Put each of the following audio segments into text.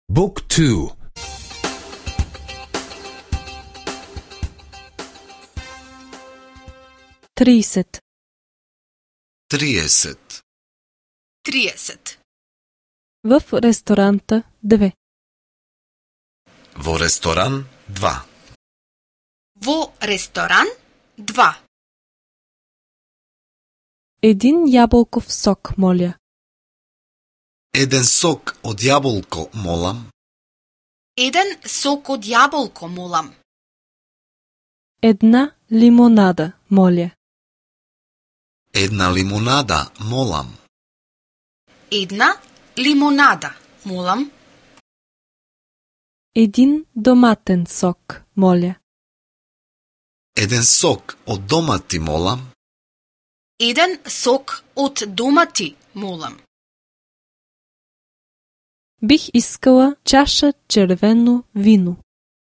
Book 2. 30. 30. 30. В ресторанта 2. Во ресторан 2. Во ресторан 2. Един ябълков сок, моля. Еден сок од јаболко, молам. Еден сок од јаболко, молам. Една лимонада, моля. Една лимонада, молам. Една лимонада, молам. Един доматен сок, моля. Еден сок од домати, молам. Еден сок од домати, молам. Бих искала чаша червено вино.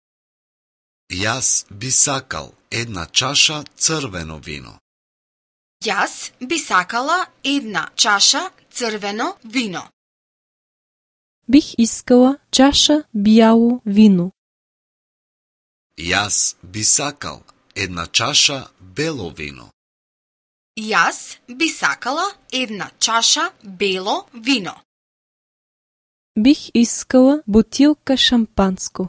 Јас би сакал една чаша црвено вино. Јас би сакала една чаша црвено вино. Бих искала чаша бяло вино. Јас би сакал една чаша бело вино. Јас би сакала една чаша бело вино. Бих искала бутилка шампанско.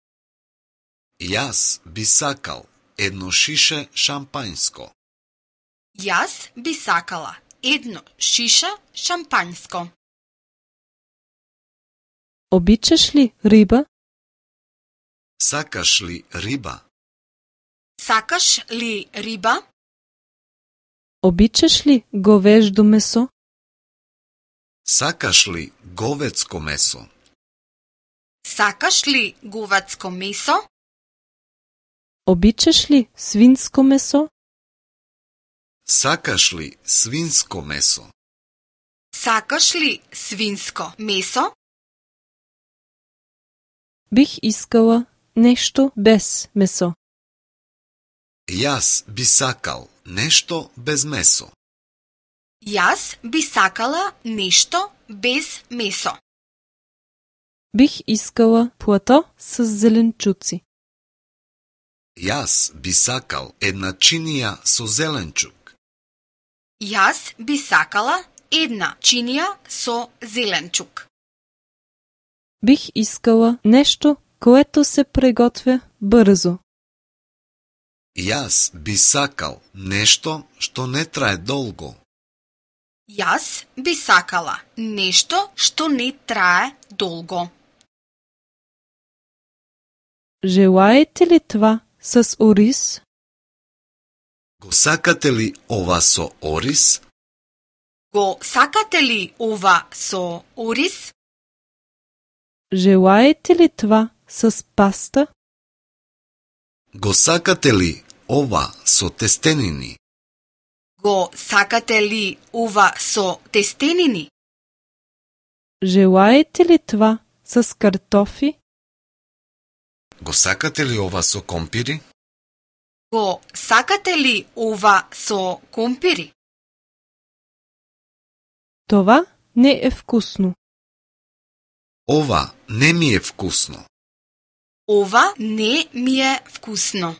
Јас би сакал едно шише шампањско. Јас би сакала едно шише шампањско. Обичаш ли риба? Сакаш ли риба? Сакаш ли риба? Обичаш ли говеждо месо? Сакаш ли говецко месо? Сакаш ли говецко месо? Обичаш ли свинско месо? Сакаш ли свинско месо? Сакаш ли свинско месо? Бих искала нещо без месо. Јас би сакал нешто без месо. Јас би сакала нешто без месо. Бих искала плато с зеленчуци. Јас би сакал една чинија со зеленчук. Јас би сакала една чинија со зеленчук. Бих искала нещо, което се приготвя бързо. Јас би сакал нешто што не трае долго. Јас би сакала нешто што не трае долго. Желаете ли това с ориз? Го сакате ли ова со ориз? Го сакате ли ова со ориз? Желаете ли това с паста? Го сакате ли ова со тестенини? Го сакате ли ова со тестенини? Желаете ли това с картофи? Го сакате ли ова со компири? Го сакате ли ова со компири? Това не е вкусно. Ова не ми е вкусно. Ова не ми е вкусно.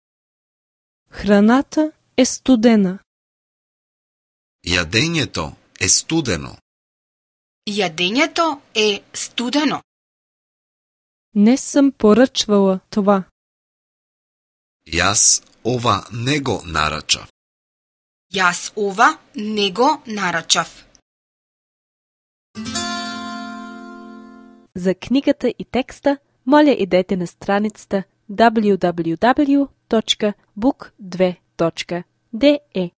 Храната е студена. Јадењето е студено. Јадењето е студено. Не съм поръчвала това. Јас ова не го нарачав. Јас ова не го нарачав. За книгата и текста, моля идете на страницата www.book2.de.